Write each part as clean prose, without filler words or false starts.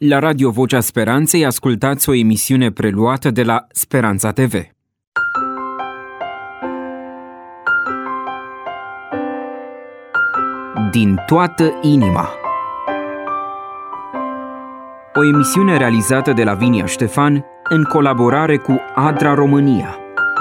La Radio Vocea Speranței ascultați o emisiune preluată de la Speranța TV. Din toată inima. O emisiune realizată de Lavinia Ștefan în colaborare cu ADRA România.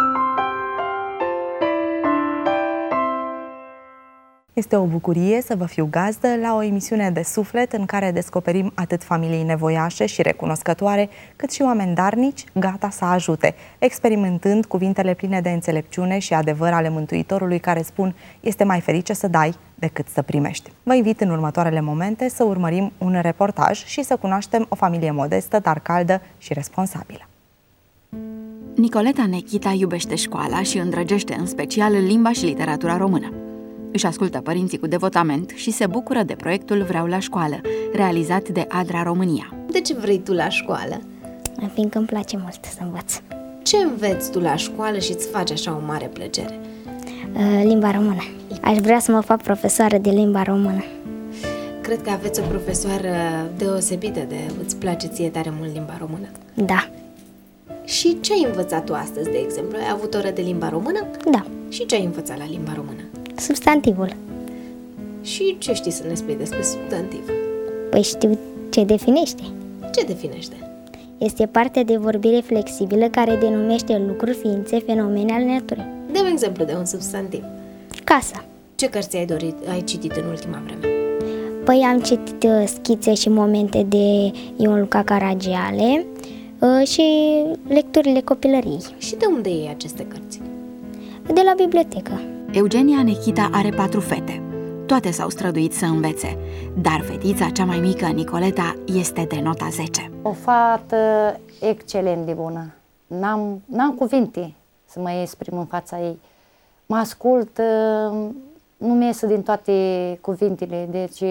Este o bucurie să vă fiu gazdă la o emisiune de suflet în care descoperim atât familii nevoiașe și recunoscătoare, cât și oameni darnici, gata să ajute, experimentând cuvintele pline de înțelepciune și adevăr ale Mântuitorului care spun: este mai ferice să dai decât să primești. Vă invit în următoarele momente să urmărim un reportaj și să cunoaștem o familie modestă, dar caldă și responsabilă. Nicoleta Nechita iubește școala și îndrăgește în special limba și literatura română. Își ascultă părinții cu devotament și se bucură de proiectul Vreau la școală, realizat de ADRA România. De ce vrei tu la școală? Fiindcă îmi place mult să învăț. Ce înveți tu la școală și îți face așa o mare plăcere? Limba română. Aș vrea să mă fac profesoară de limba română. Cred că aveți o profesoară deosebită îți place ție tare mult limba română. Da. Și ce ai învățat tu astăzi, de exemplu? Ai avut oră de limba română? Da. Și ce ai învățat la limba română? Substantivul. Și ce știi să ne spui despre substantiv? Păi știu ce definește. Ce definește? Este partea de vorbire flexibilă care denumește lucruri, ființe, fenomene ale naturii. Dă-mi exemplu de un substantiv. Casă. Ce cărți ai citit în ultima vreme? Păi am citit schițe și momente de Ion Luca Caragiale și lecturile copilăriei. Și de unde iei aceste cărți? De la bibliotecă. Eugenia Nechita are 4 fete. Toate s-au străduit să învețe, dar fetița cea mai mică, Nicoleta, este de nota 10. O fată excelent de bună. N-am cuvinte să mă exprim în fața ei. Mă ascult, nu mi iese din toate cuvintele, deci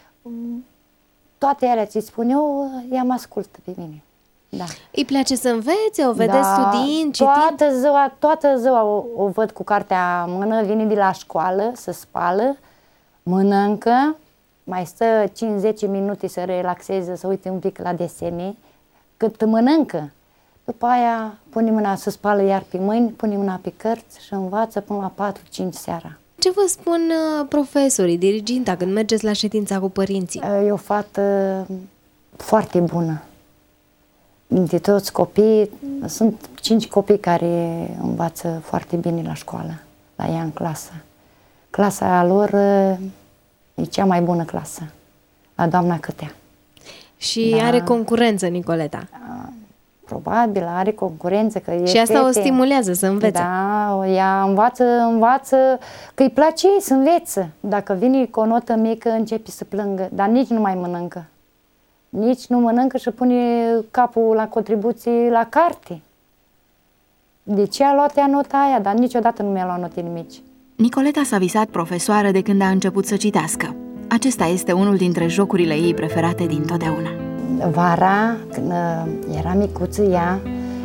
toate alea ce spun eu, ea mă ascultă pe mine. Da. Îi place să învețe? O vedeți studiind, citind? Toată ziua o văd cu cartea în mână, vine de la școală, se spală, mănâncă, mai stă 5-10 minute să relaxeze, să uite un pic la desene, cât mănâncă. După aia pune mâna, să spală iar pe mâini, pune mâna pe cărți și învață până la 4-5 seara. Ce vă spun profesorii, diriginta, când mergeți la ședința cu părinții? E o fată foarte bună. Dintre toți copiii, sunt 5 copii care învață foarte bine la școală, la ea în clasă. Clasa lor e cea mai bună clasă, la doamna Câtea. Și are concurență, Nicoleta? Probabil, are concurență. Că și asta o stimulează să învețe? Da, ea învață că îi place ei să învețe. Dacă vine cu o notă mică, începe să plângă, dar nici nu mai mănâncă. Nici nu mănâncă și pune capul la contribuții la carte. De ce a luat ea nota aia? Dar niciodată nu mi-a luat notele mici. Nicoleta s-a visat profesoară de când a început să citească. Acesta este unul dintre jocurile ei preferate dintotdeauna. Vara, când era micuță ea,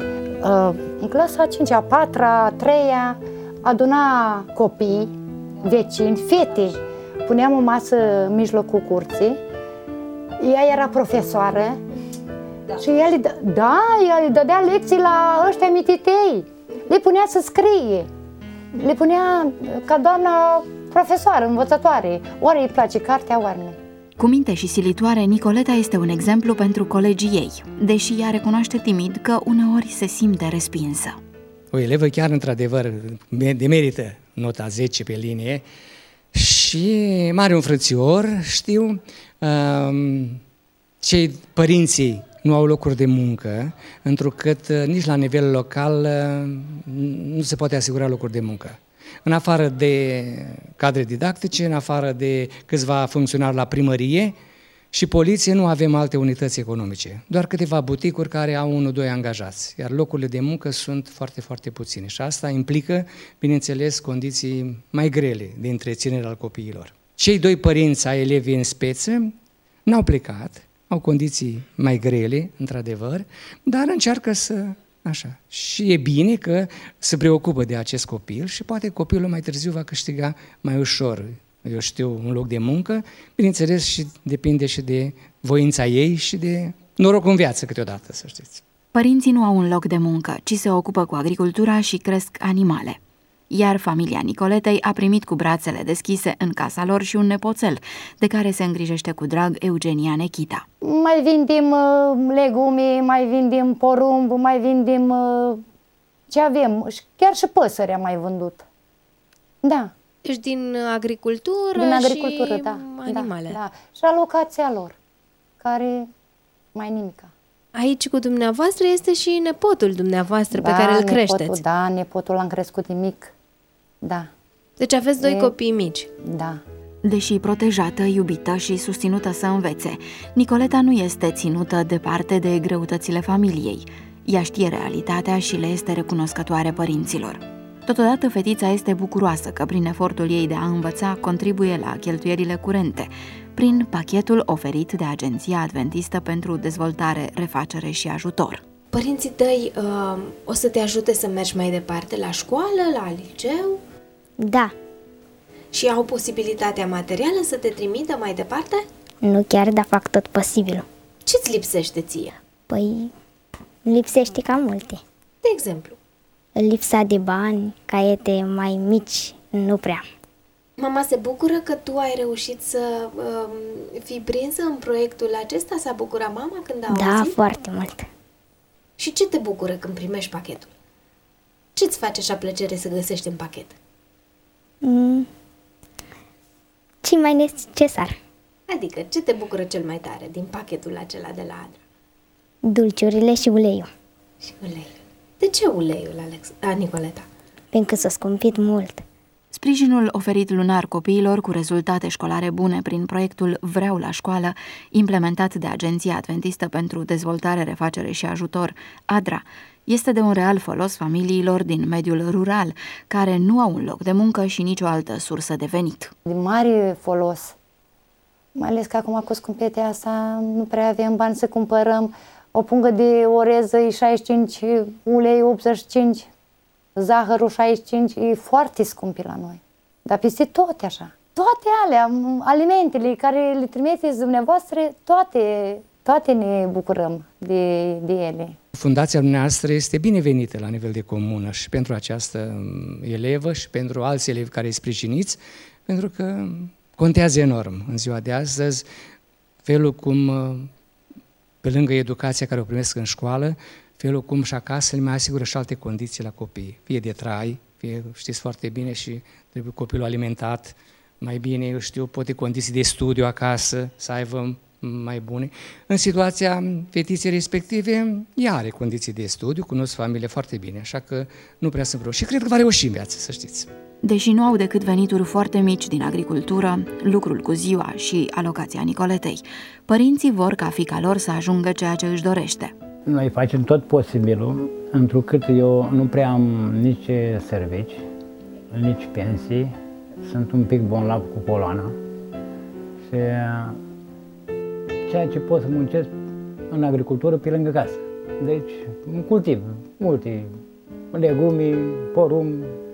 în clasa a 5-a, 4-a, 3-a, aduna copii, vecini, fete. Puneam o masă în mijlocul curții. Ea era profesoară și ea le dădea lecții la ăștia mititei. Le punea să scrie. Le punea ca doamna profesoară, învățătoare. Ori îi place cartea, ori nu. Cu minte și silitoare, Nicoleta este un exemplu pentru colegii ei, deși ea recunoaște timid că uneori se simte respinsă. O elevă chiar într-adevăr demerită nota 10 pe linie și mai are un frățior, știu, cei părinții nu au locuri de muncă, întrucât nici la nivel local nu se poate asigura locuri de muncă. În afară de cadre didactice, în afară de câțiva funcționari la primărie și poliție, nu avem alte unități economice. Doar câteva buticuri care au 1-2 angajați, iar locurile de muncă sunt foarte, foarte puține. Și asta implică, bineînțeles, condiții mai grele de întreținere al copiilor. Cei 2 părinți ai elevii în speță n-au plecat, au condiții mai grele, într-adevăr, dar încearcă să... Așa. Și e bine că se preocupă de acest copil și poate copilul mai târziu va câștiga mai ușor, un loc de muncă, bineînțeles și depinde și de voința ei și de noroc în viață câteodată, să știți. Părinții nu au un loc de muncă, ci se ocupă cu agricultura și cresc animale. Iar familia Nicoletei a primit cu brațele deschise în casa lor și un nepoțel, de care se îngrijește cu drag Eugenia Nechita. Mai vindem legume, mai vindem porumb, mai vindem ce avem. Chiar și păsări am mai vândut. Da. Deci din agricultură, din agricultură, și da, animale. Da. Și alocația lor, care mai nimica. Aici cu dumneavoastră este și nepotul dumneavoastră pe care îl creșteți. Da, nepotul l-am crescut de mic. Da. Deci aveți doi copii mici. Da. Deși protejată, iubită și susținută să învețe, Nicoleta nu este ținută departe de greutățile familiei. Ea știe realitatea și le este recunoscătoare părinților. Totodată, fetița este bucuroasă că prin efortul ei de a învăța contribuie la cheltuielile curente, prin pachetul oferit de Agenția Adventistă pentru Dezvoltare, Refacere și Ajutor. Părinții tăi o să te ajute să mergi mai departe la școală, la liceu? Da. Și au posibilitatea materială să te trimită mai departe? Nu chiar, dar fac tot posibilul. Ce-ți lipsește ție? Păi, lipsește cam multe. De exemplu? Lipsa de bani, caiete mai mici, nu prea. Mama se bucură că tu ai reușit să fii prinsă în proiectul acesta? S-a bucurat mama când a auzit? Da, foarte mult. Și ce te bucură când primești pachetul? Ce-ți face așa plăcere să găsești în pachet? Ce mai necesar? Adică, ce te bucură cel mai tare din pachetul acela de la Adra? Dulciurile și uleiul. Și uleiul. De ce uleiul, Nicoleta? Pentru că s-a scumpit mult. Sprijinul oferit lunar copiilor cu rezultate școlare bune prin proiectul Vreau la școală, implementat de Agenția Adventistă pentru Dezvoltare, Refacere și Ajutor, ADRA, este de un real folos familiilor din mediul rural, care nu au un loc de muncă și nicio altă sursă de venit. De mare folos, mai ales că acum cu scumpetea asta nu prea avem bani să cumpărăm. O pungă de orez e 65, ulei 85, zahărul 65, e foarte scump la noi. Dar peste tot așa. Toate alea, alimentele care le trimiteți dumneavoastră, toate ne bucurăm de ele. Fundația dumneavoastră este binevenită la nivel de comună și pentru această elevă și pentru alți elevi care îi sprijiniți, pentru că contează enorm în ziua de astăzi felul cum, pe lângă educația care o primesc în școală, felul cum și acasă le mai asigură și alte condiții la copii, fie de trai, fie, știți foarte bine, și trebuie copilul alimentat mai bine, eu știu, poate condiții de studiu acasă să aibă mai bune. În situația fetiței respective, ea are condiții de studiu, cunosc familie foarte bine, așa că nu prea sunt vreo. Și cred că va reuși în viață, să știți. Deși nu au decât venituri foarte mici din agricultură, lucrul cu ziua și alocația Nicoletei, părinții vor ca fiica lor să ajungă ceea ce își dorește. Noi facem tot posibilul, întrucât eu nu prea am nici servici, nici pensii, sunt un pic bolnav cu coloana și ceea ce pot să muncesc în agricultură pe lângă casă. Deci cultiv multe legume, porumb,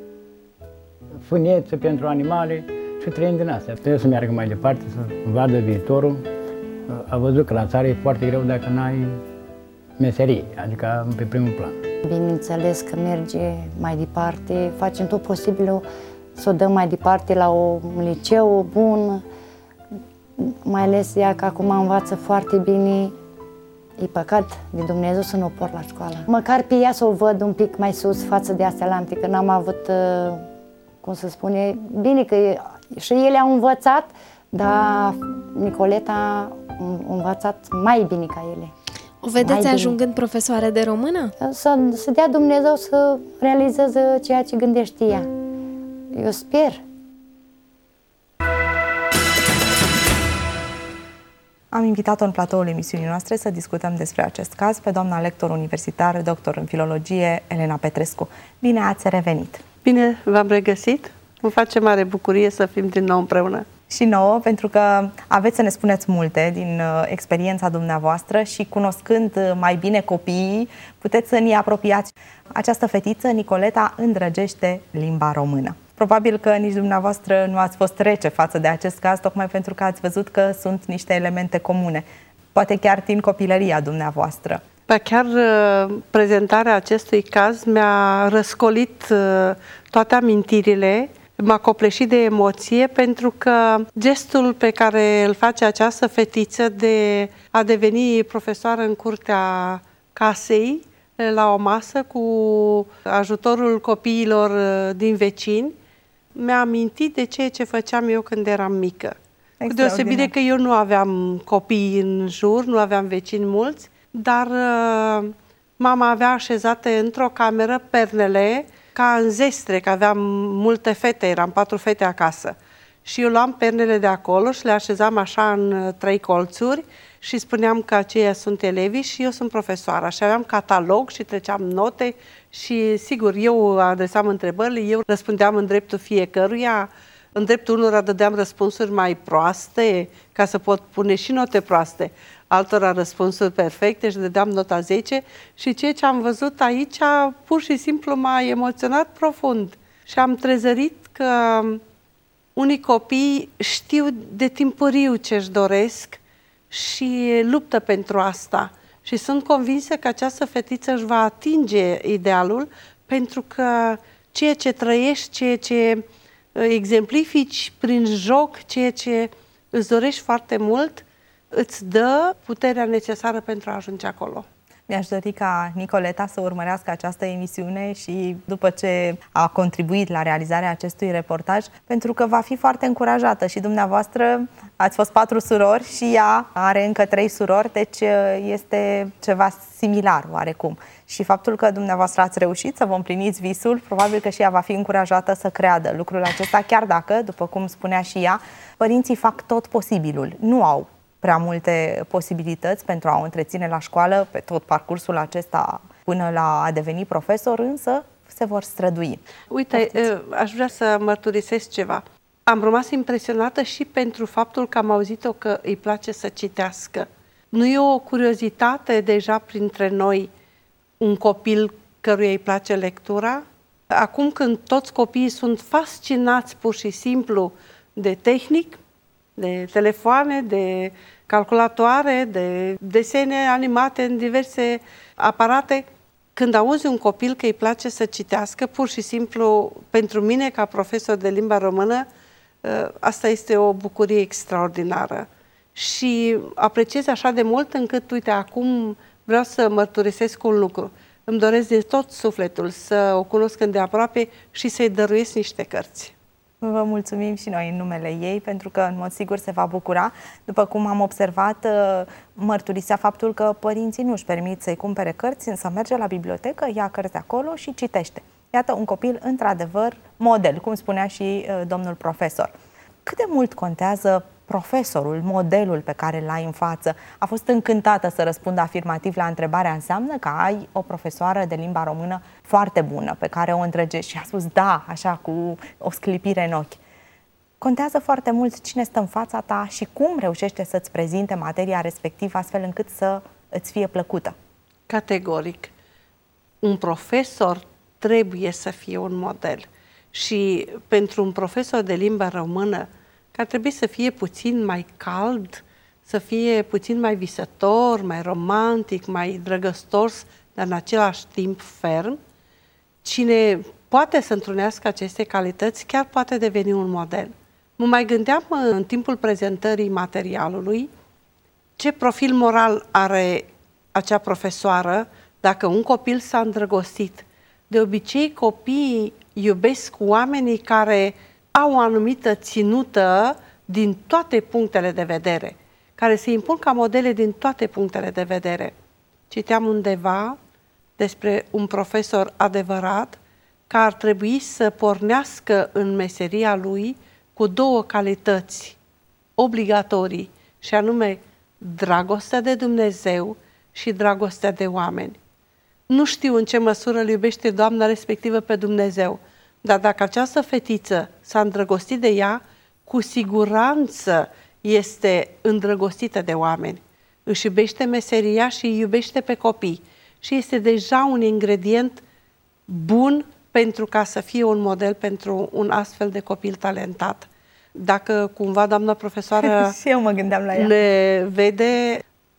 fânețe pentru animale și trăim din astea. Trebuie să meargă mai departe, să vadă viitorul. A văzut că la țară e foarte greu dacă n-ai meserie, adică pe primul plan. Bineînțeles că merge mai departe, facem tot posibilul să o dăm mai departe la un liceu bun, mai ales ea că acum învață foarte bine. E păcat de Dumnezeu să nu o port la școală. Măcar pe ea să o văd un pic mai sus față de astea alte, că n-am avut, cum să spune, bine că și ele au învățat, dar Nicoleta a învățat mai bine ca ele. O vedeți ajungând profesoară de română? Să dea Dumnezeu să realizeze ceea ce gândește ea. Eu sper. Am invitat-o în platoul emisiunii noastre să discutăm despre acest caz pe doamna lector universitar, doctor în filologie, Elena Petrescu. Bine ați revenit! Bine v-am regăsit! Îmi face mare bucurie să fim din nou împreună. Și nouă, pentru că aveți să ne spuneți multe din experiența dumneavoastră și cunoscând mai bine copiii, puteți să ne apropiați. Această fetiță, Nicoleta, îndrăgește limba română. Probabil că nici dumneavoastră nu ați fost rece față de acest caz, tocmai pentru că ați văzut că sunt niște elemente comune. poate chiar din copilăria dumneavoastră. Chiar prezentarea acestui caz mi-a răscolit toate amintirile, m-a copleșit de emoție, pentru că gestul pe care îl face această fetiță de a deveni profesoară în curtea casei, la o masă, cu ajutorul copiilor din vecini, mi-a amintit de ceea ce făceam eu când eram mică. Cu deosebire că eu nu aveam copii în jur, nu aveam vecini mulți, dar mama avea așezate într-o cameră pernele ca în zestre, că aveam multe fete, eram 4 fete acasă. Și eu luam pernele de acolo și le așezam așa în 3 colțuri și spuneam că aceia sunt elevii și eu sunt profesoara. Și aveam catalog și treceam note și, sigur, eu adresam întrebările, eu răspundeam în dreptul fiecăruia, în dreptul unora dădeam răspunsuri mai proaste, ca să pot pune și note proaste, altora răspunsuri perfecte și dădeam nota 10 și ceea ce am văzut aici pur și simplu m-a emoționat profund. Și am trezărit că unii copii știu de timpuriu ce-și doresc și luptă pentru asta. Și sunt convinsă că această fetiță își va atinge idealul, pentru că ceea ce trăiești, ceea ce exemplifici prin joc, ceea ce îți dorești foarte mult, îți dă puterea necesară pentru a ajunge acolo. Mi-aș dori ca Nicoleta să urmărească această emisiune și după ce a contribuit la realizarea acestui reportaj, pentru că va fi foarte încurajată și dumneavoastră ați fost 4 surori și ea are încă 3 surori, deci este ceva similar oarecum. Și faptul că dumneavoastră ați reușit să vă împliniți visul, probabil că și ea va fi încurajată să creadă lucrul acesta, chiar dacă, după cum spunea și ea, părinții fac tot posibilul. Nu au prea multe posibilități pentru a o întreține la școală pe tot parcursul acesta până la a deveni profesor, însă se vor strădui. Uite, aș vrea să mărturisesc ceva. Am rămas impresionată și pentru faptul că am auzit-o că îi place să citească. Nu e o curiozitate deja printre noi un copil căruia îi place lectura? Acum când toți copiii sunt fascinați pur și simplu de tehnic, de telefoane, de calculatoare, de desene animate în diverse aparate, când auzi un copil că îi place să citească, pur și simplu, pentru mine, ca profesor de limba română, asta este o bucurie extraordinară. Și apreciez așa de mult încât, uite, acum vreau să mărturisesc un lucru. Îmi doresc din tot sufletul să o cunosc îndeaproape și să-i dăruiesc niște cărți. Vă mulțumim și noi în numele ei, pentru că în mod sigur se va bucura. După cum am observat, mărturisea faptul că părinții nu își permit să-i cumpere cărți, însă merge la bibliotecă, ia cărți de acolo și citește. Iată un copil într-adevăr model, cum spunea și domnul profesor. Cât de mult contează profesorul, modelul pe care îl ai în față? A fost încântată să răspundă afirmativ la întrebarea, înseamnă că ai o profesoară de limba română foarte bună, pe care o îndrăgești, și a spus da, așa, cu o sclipire în ochi. Contează foarte mult cine stă în fața ta și cum reușește să-ți prezinte materia respectivă astfel încât să îți fie plăcută. Categoric. Un profesor trebuie să fie un model. Și pentru un profesor de limba română, că ar trebui să fie puțin mai cald, să fie puțin mai visător, mai romantic, mai drăgăstos, dar în același timp ferm, cine poate să întrunească aceste calități chiar poate deveni un model. Mă mai gândeam în timpul prezentării materialului ce profil moral are acea profesoară dacă un copil s-a îndrăgostit. De obicei, copiii iubesc oamenii care au o anumită ținută din toate punctele de vedere, care se impun ca modele din toate punctele de vedere. Citeam undeva despre un profesor adevărat care ar trebui să pornească în meseria lui cu 2 calități obligatorii, și anume dragostea de Dumnezeu și dragostea de oameni. Nu știu în ce măsură îl iubește doamna respectivă pe Dumnezeu, dar dacă această fetiță s-a îndrăgostit de ea, cu siguranță este îndrăgostită de oameni. Își iubește meseria și îi iubește pe copii. Și este deja un ingredient bun pentru ca să fie un model pentru un astfel de copil talentat. Dacă cumva doamna profesoară și eu mă gândeam la ea. ne vede,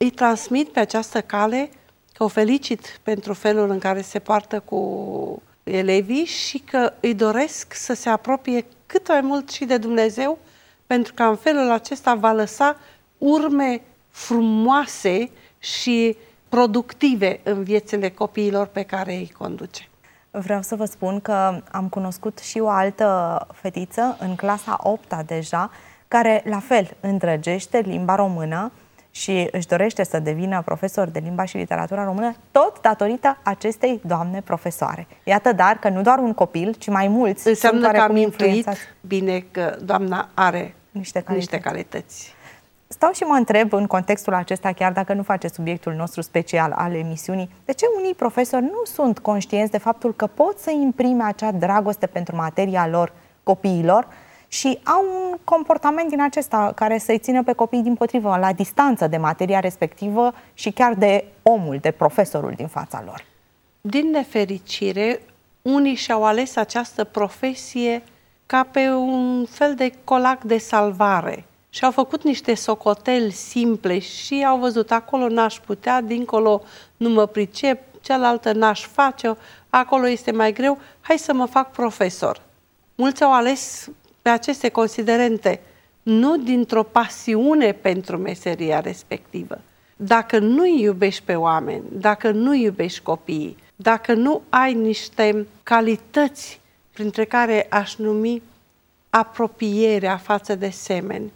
îi transmit pe această cale că o felicit pentru felul în care se poartă cu elevii și că îi doresc să se apropie cât mai mult și de Dumnezeu, pentru că în felul acesta va lăsa urme frumoase și productive în viețile copiilor pe care îi conduce. Vreau să vă spun că am cunoscut și o altă fetiță în clasa 8-a deja, care la fel îndrăgește limba română și își dorește să devină profesor de limba și literatura română, tot datorită acestei doamne profesoare. Iată, dar, că nu doar un copil, ci mai mulți înseamnă sunt că am influențați. Bine că doamna are niște calități. Stau și mă întreb în contextul acesta, chiar dacă nu face subiectul nostru special al emisiunii, de ce unii profesori nu sunt conștienți de faptul că pot să imprime acea dragoste pentru materia lor copiilor și au un comportament din acesta care să-i țină pe copii dimpotrivă la distanță de materia respectivă și chiar de omul, de profesorul din fața lor? Din nefericire, unii și-au ales această profesie ca pe un fel de colac de salvare și au făcut niște socoteli simple și au văzut acolo n-aș putea, dincolo nu mă pricep, cealaltă n-aș face-o, acolo este mai greu, hai să mă fac profesor. Mulți au ales pe aceste considerente, nu dintr-o pasiune pentru meseria respectivă. Dacă nu iubești pe oameni, dacă nu iubești copiii, dacă nu ai niște calități printre care aș numi apropierea față de semeni,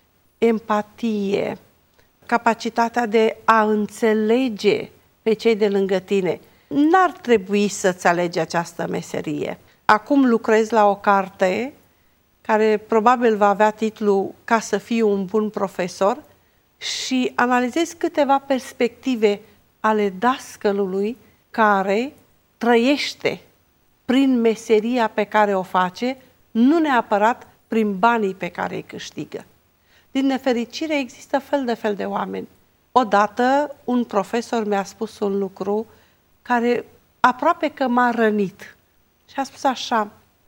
empatie, capacitatea de a înțelege pe cei de lângă tine, n-ar trebui să-ți alegi această meserie. Acum lucrez la o carte care probabil va avea titlul Ca să fiu un bun profesor și analizez câteva perspective ale dascălului care trăiește prin meseria pe care o face, nu neapărat prin banii pe care îi câștigă. Din nefericire există fel de oameni. Odată un profesor mi-a spus un lucru care aproape că m-a rănit. Și a spus așa,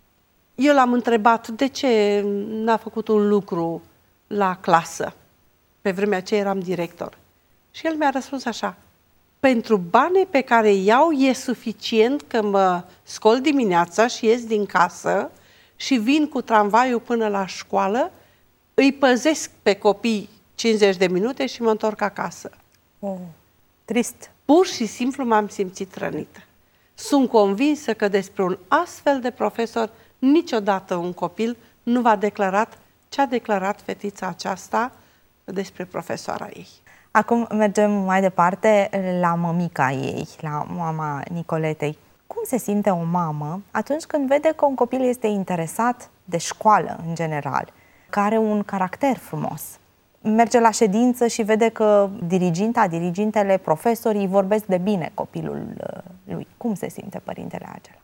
eu l-am întrebat de ce n-a făcut un lucru la clasă. Pe vremea aceea eram director. Și el mi-a răspuns așa, pentru banii pe care îi iau e suficient că mă scol dimineața și ies din casă și vin cu tramvaiul până la școală, îi păzesc pe copii 50 de minute și mă întorc acasă. Oh, trist. Pur și simplu m-am simțit rănită. Sunt convinsă că despre un astfel de profesor niciodată un copil nu va declarat ce a declarat fetița aceasta despre profesoara ei. Acum mergem mai departe la mămica ei, la mama Nicoletei. Cum se simte o mamă atunci când vede că un copil este interesat de școală în general, că are un caracter frumos? Merge la ședință și vede că dirigintele, profesorii vorbesc de bine copilul lui. Cum se simte părintele acela?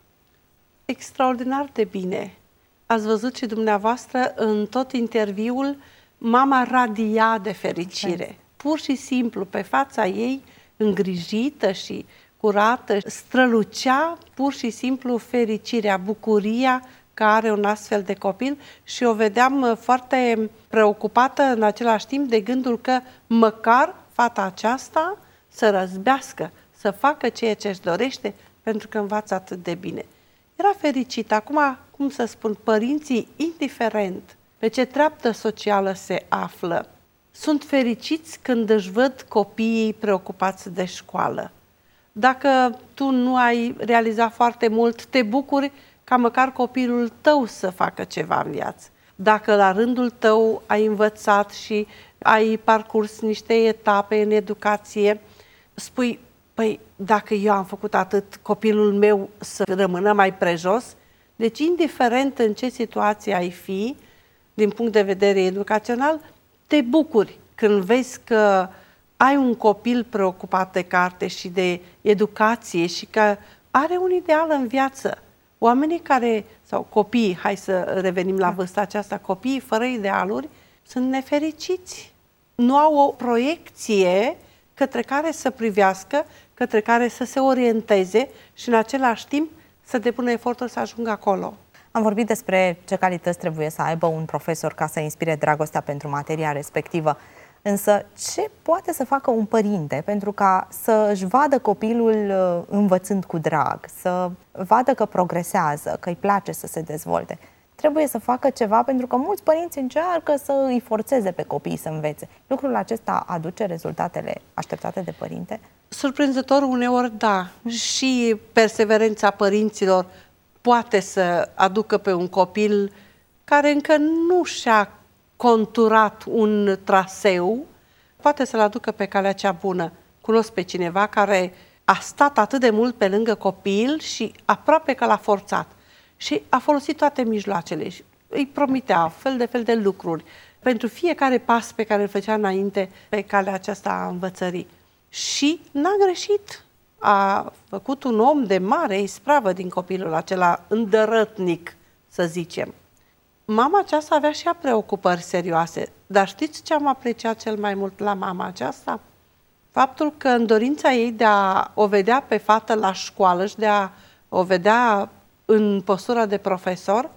Extraordinar de bine. Ați văzut și dumneavoastră în tot interviul, mama radia de fericire. Pur și simplu, pe fața ei, îngrijită și curată, strălucea pur și simplu fericirea, bucuria că are un astfel de copil și o vedeam foarte preocupată în același timp de gândul că măcar fata aceasta să răzbească, să facă ceea ce își dorește pentru că învață atât de bine. Era fericită. Acum, cum să spun, părinții, indiferent pe ce treaptă socială se află, sunt fericiți când își văd copiii preocupați de școală. Dacă tu nu ai realizat foarte mult, te bucuri ca măcar copilul tău să facă ceva în viață. Dacă la rândul tău ai învățat și ai parcurs niște etape în educație, spui, păi dacă eu am făcut atât, copilul meu să rămână mai prejos. Deci, indiferent în ce situație ai fi, din punct de vedere educațional, te bucuri când vezi că ai un copil preocupat de carte și de educație și că are un ideal în viață. Oamenii care, sau copiii, hai să revenim la vârsta aceasta, copiii fără idealuri sunt nefericiți. Nu au o proiecție către care să privească, către care să se orienteze și în același timp să depună efortul să ajungă acolo. Am vorbit despre ce calități trebuie să aibă un profesor ca să inspire dragostea pentru materia respectivă. Însă ce poate să facă un părinte pentru ca să își vadă copilul învățând cu drag, să vadă că progresează, că îi place să se dezvolte? Trebuie să facă ceva, pentru că mulți părinți încearcă să îi forțeze pe copii să învețe. Lucrul acesta aduce rezultatele așteptate de părinte? Surprinzător uneori, da. Și perseverența părinților poate să aducă pe un copil care încă nu și-a conturat un traseu, poate să-l aducă pe calea cea bună. Cunosc pe cineva care a stat atât de mult pe lângă copil și aproape că l-a forțat. Și a folosit toate mijloacele și îi promitea fel de lucruri pentru fiecare pas pe care îl făcea înainte pe calea aceasta a învățării. Și n-a greșit. A făcut un om de mare ispravă din copilul acela îndărătnic, să zicem. Mama aceasta avea și ea preocupări serioase, dar știți ce am apreciat cel mai mult la mama aceasta? Faptul că în dorința ei de a o vedea pe fată la școală și de a o vedea în postura de profesor,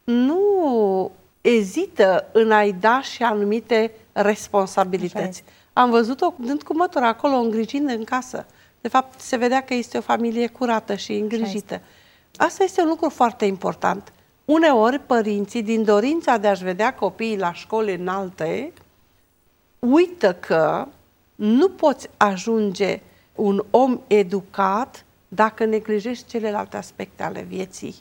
nu ezită în a-i da și anumite responsabilități. Am văzut-o dând cu mătura acolo, îngrijind în casă. De fapt, se vedea că este o familie curată și îngrijită. Asta este un lucru foarte important. Uneori, părinții, din dorința de a-și vedea copiii la școli înalte, uită că nu poți ajunge un om educat dacă neglijești celelalte aspecte ale vieții.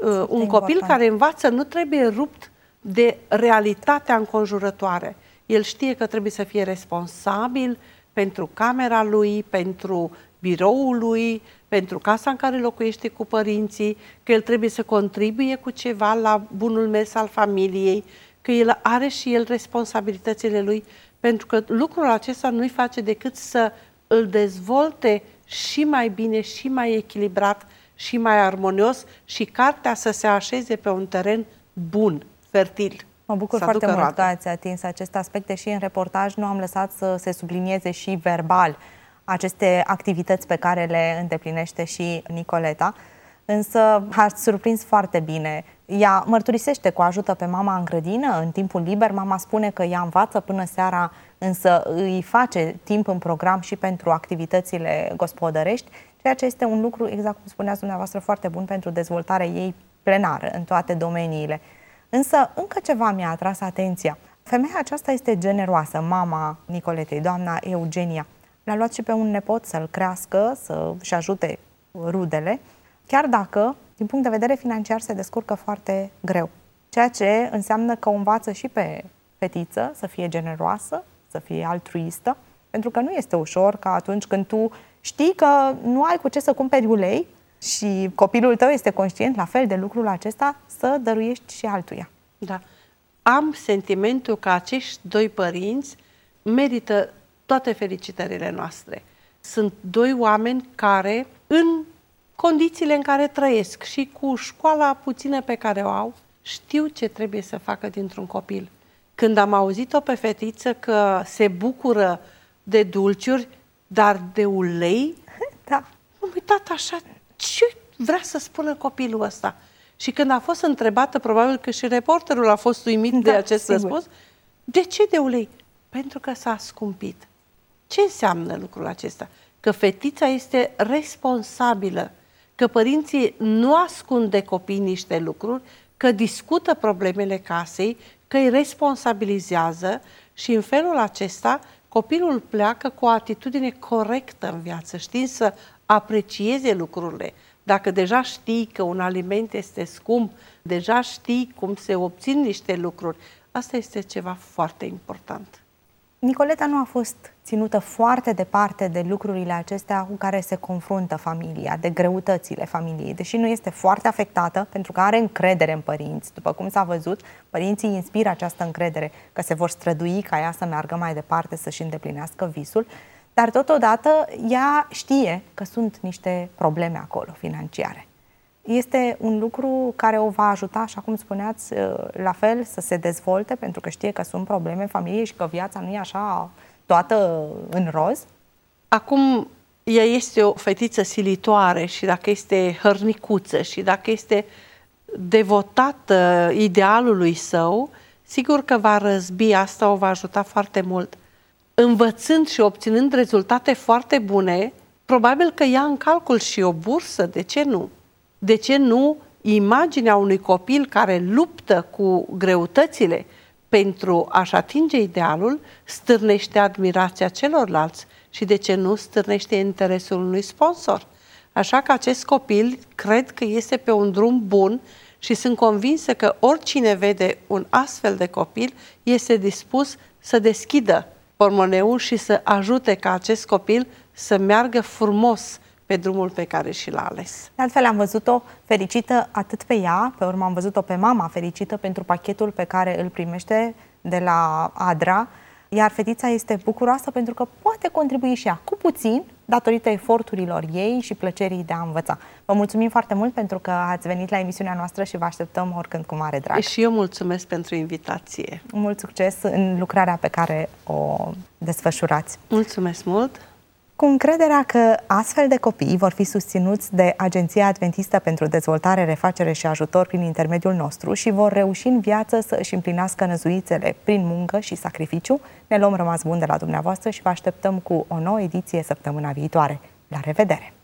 Un copil care învață nu trebuie rupt de realitatea înconjurătoare. El știe că trebuie să fie responsabil pentru camera lui, pentru biroul lui, pentru casa în care locuiește cu părinții, că el trebuie să contribuie cu ceva la bunul mers al familiei, că el are și el responsabilitățile lui, pentru că lucrul acesta nu-i face decât să îl dezvolte și mai bine, și mai echilibrat, și mai armonios, și cartea să se așeze pe un teren bun, fertil. Mă bucur foarte mult că ați atins acest aspect, deși în reportaj nu am lăsat să se sublinieze și verbal aceste activități pe care le îndeplinește și Nicoleta. Însă ați surprins foarte bine. Ea mărturisește că o ajută pe mama în grădină, în timpul liber. Mama spune că ea învață până seara, însă îi face timp în program și pentru activitățile gospodărești, ceea ce este un lucru, exact cum spuneați dumneavoastră, foarte bun pentru dezvoltarea ei plenară în toate domeniile. Însă încă ceva mi-a atras atenția. Femeia aceasta este generoasă, mama Nicoletei, doamna Eugenia. L-a luat și pe un nepot să-l crească, să-și ajute rudele, chiar dacă, din punct de vedere financiar, se descurcă foarte greu. Ceea ce înseamnă că o învață și pe fetiță să fie generoasă, să fie altruistă, pentru că nu este ușor ca atunci când tu știi că nu ai cu ce să cumperi ulei și copilul tău este conștient la fel de lucrul acesta, să dăruiești și altuia. Da. Am sentimentul că acești doi părinți merită toate felicitările noastre. Sunt doi oameni care, în condițiile în care trăiesc și cu școala puțină pe care o au, știu ce trebuie să facă dintr-un copil. Când am auzit-o pe fetiță că se bucură de dulciuri, dar de ulei, da, am uitat așa, ce vrea să spună copilul ăsta? Și când a fost întrebată, probabil că și reporterul a fost uimit de acest răspuns, de ce de ulei? Pentru că s-a scumpit. Ce înseamnă lucrul acesta? Că fetița este responsabilă, că părinții nu ascund de copii niște lucruri, că discută problemele casei, că îi responsabilizează și în felul acesta copilul pleacă cu o atitudine corectă în viață, știind să aprecieze lucrurile. Dacă deja știi că un aliment este scump, deja știi cum se obțin niște lucruri, asta este ceva foarte important. Nicoleta nu a fost ținută foarte departe de lucrurile acestea cu care se confruntă familia, de greutățile familiei, deși nu este foarte afectată, pentru că are încredere în părinți. După cum s-a văzut, părinții inspiră această încredere că se vor strădui ca ea să meargă mai departe, să-și îndeplinească visul, dar totodată ea știe că sunt niște probleme acolo financiare. Este un lucru care o va ajuta, așa cum spuneați, la fel să se dezvolte, pentru că știe că sunt probleme în familie și că viața nu e așa toată în roz? Acum, ea este o fetiță silitoare și dacă este hărnicuță și dacă este devotată idealului său, sigur că va răzbi, asta o va ajuta foarte mult. învățând și obținând rezultate foarte bune, probabil că ia în calcul și o bursă, de ce nu? De ce nu imaginea unui copil care luptă cu greutățile pentru a-și atinge idealul, stârnește admirația celorlalți și de ce nu stârnește interesul unui sponsor. Așa că acest copil cred că este pe un drum bun și sunt convinsă că oricine vede un astfel de copil este dispus să deschidă portmoneul și să ajute ca acest copil să meargă frumos pe drumul pe care și l-a ales. De altfel, am văzut-o fericită atât pe ea, pe urmă am văzut-o pe mama fericită pentru pachetul pe care îl primește de la Adra, iar fetița este bucuroasă pentru că poate contribui și ea cu puțin, datorită eforturilor ei și plăcerii de a învăța. Vă mulțumim foarte mult pentru că ați venit la emisiunea noastră și vă așteptăm oricând cu mare drag. Și eu mulțumesc pentru invitație. Mult succes în lucrarea pe care o desfășurați. Mulțumesc mult! Cu încrederea că astfel de copii vor fi susținuți de Agenția Adventistă pentru Dezvoltare, Refacere și Ajutor prin intermediul nostru și vor reuși în viață să își împlinească năzuințele prin muncă și sacrificiu, ne luăm rămas bun de la dumneavoastră și vă așteptăm cu o nouă ediție săptămâna viitoare. La revedere!